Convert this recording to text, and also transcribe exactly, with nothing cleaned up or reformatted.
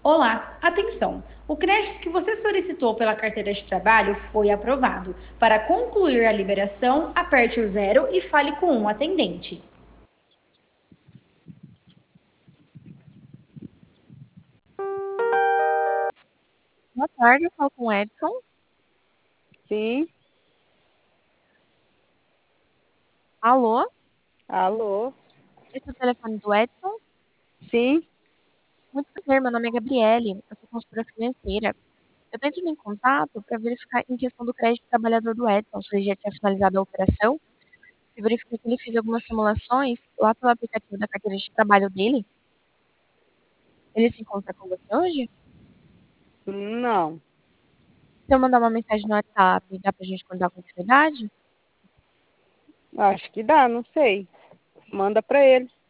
Olá, atenção! O crédito que você solicitou pela carteira de trabalho foi aprovado. Para concluir a liberação, aperte o zero e fale com um atendente. Boa tarde, eu falo com o Edson. Sim, Alô? alô, Esse é o telefone do Edson? sim, Muito prazer, meu nome é Gabriele, eu sou consultora financeira. Eu estou entrando em contato para verificar em questão do crédito trabalhador do Edson, se ele já tinha finalizado a operação, e verificar que ele fez algumas simulações lá pelo aplicativo da carteira de trabalho dele. Ele se encontra com você hoje? não, Se eu mandar uma mensagem no WhatsApp, dá pra gente dar continuidade? acho que dá, não sei. Manda pra ele.